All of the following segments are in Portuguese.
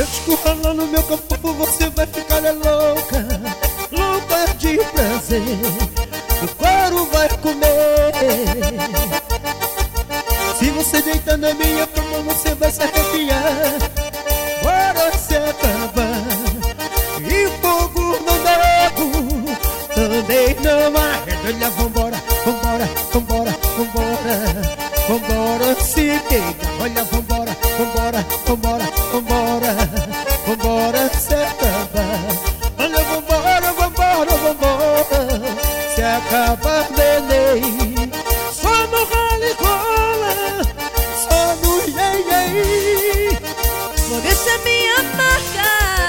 eu te escurralar no meu corpo, você vai ficar louca, louca de prazer. O couro vai comer. Se você deitar na minha cama, você vai se arrepiar. Bora se acabar. E fogo não nego, também não arreda. Vambora, vambora, vambora, vambora, vambora se pega. Olha, vambora, vambora, vambora, vambora, vambora se acabar. Olha, vambora, vambora, vambora, se acabar, neném. Só no rala cola, só no iê-iê. Vou deixar minha marca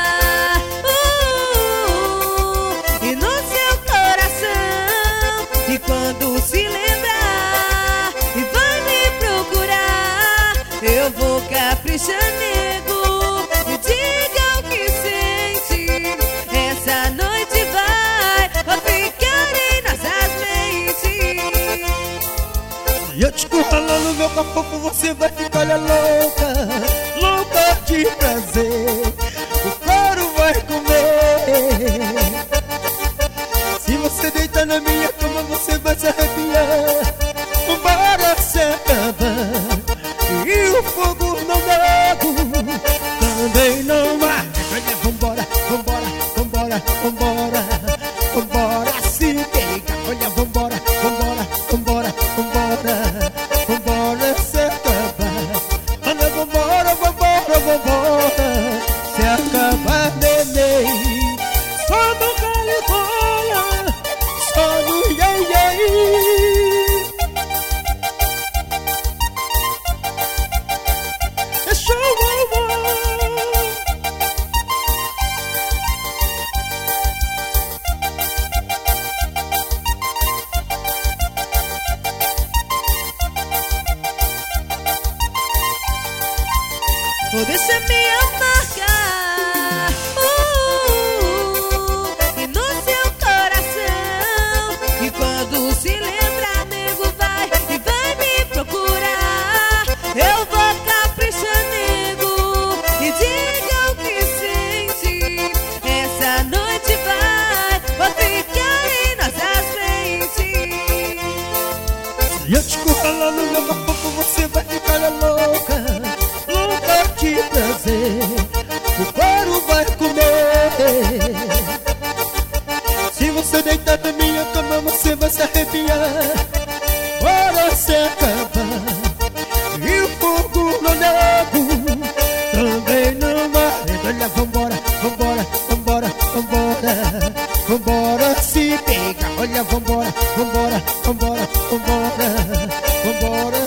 e no seu coração. E quando se lembrar e vai me procurar, eu vou caprichar, nego. Me diga o que sente. Essa noite vai ficar em nossas mentes. E eu te escurralar no meu corpo, você vai ficar louca, louca de prazer. O couro vai comer. Se você deitar na minha cama, você vai se arrepiar. Vambora se acabar. E o fogo não nego, também não vai. Olha, vambora, vambora, vambora, vambora, vambora se pega. Olha, vambora, vambora, vambora, vambora, vambora se acabar. Olha, vambora, vambora, vambora, se acabar, neném. Só no galho cola, só no iê-iê. É show, vou deixar minha marca e no seu coração. E quando se lembrar, nego, vai e vai me procurar. Eu vou caprichar, nego. E diga o que sente. Essa noite vai ficar em nossas mentes. E eu te escurralar no meu corpo, você vai ficar louca, louca de prazer. O couro vai comer. Se você deitar na minha cama, você vai se arrepiar. Bora se acabar. E o fogo não nego, também não arreda. Olha, vambora, vambora, vambora, vambora, vambora se pega. Olha, vambora, vambora, vambora, vambora, vambora